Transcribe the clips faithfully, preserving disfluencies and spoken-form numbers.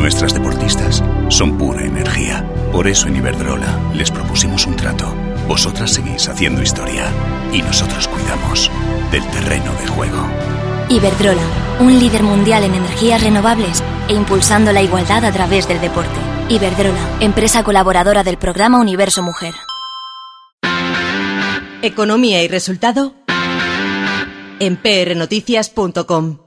Nuestras deportistas son pura energía. Por eso en Iberdrola les propusimos un trato. Vosotras seguís haciendo historia y nosotros cuidamos del terreno de juego. Iberdrola, un líder mundial en energías renovables e impulsando la igualdad a través del deporte. Iberdrola, empresa colaboradora del programa Universo Mujer. Economía y resultado en p r noticias punto com.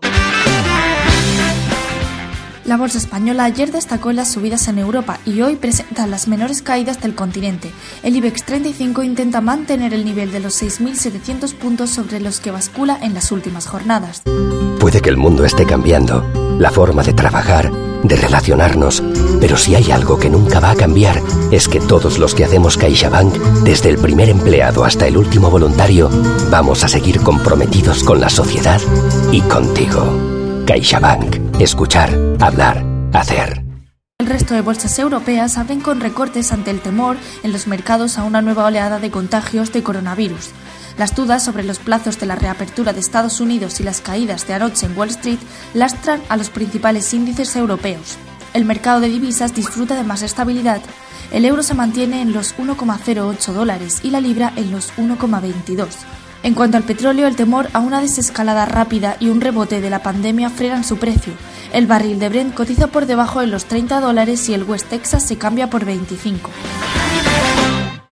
La bolsa española ayer destacó en las subidas en Europa y hoy presenta las menores caídas del continente. El IBEX treinta y cinco intenta mantener el nivel de los seis mil setecientos puntos sobre los que bascula en las últimas jornadas. Puede que el mundo esté cambiando, la forma de trabajar, de relacionarnos, pero si hay algo que nunca va a cambiar es que todos los que hacemos CaixaBank, desde el primer empleado hasta el último voluntario, vamos a seguir comprometidos con la sociedad y contigo. CaixaBank. Escuchar, hablar, hacer. El resto de bolsas europeas abren con recortes ante el temor en los mercados a una nueva oleada de contagios de coronavirus. Las dudas sobre los plazos de la reapertura de Estados Unidos y las caídas de anoche en Wall Street lastran a los principales índices europeos. El mercado de divisas disfruta de más estabilidad. El euro se mantiene en los uno coma cero ocho dólares y la libra en los uno coma veintidós. En cuanto al petróleo, el temor a una desescalada rápida y un rebote de la pandemia frenan su precio. El barril de Brent cotiza por debajo de los treinta dólares y el West Texas se cambia por veinticinco.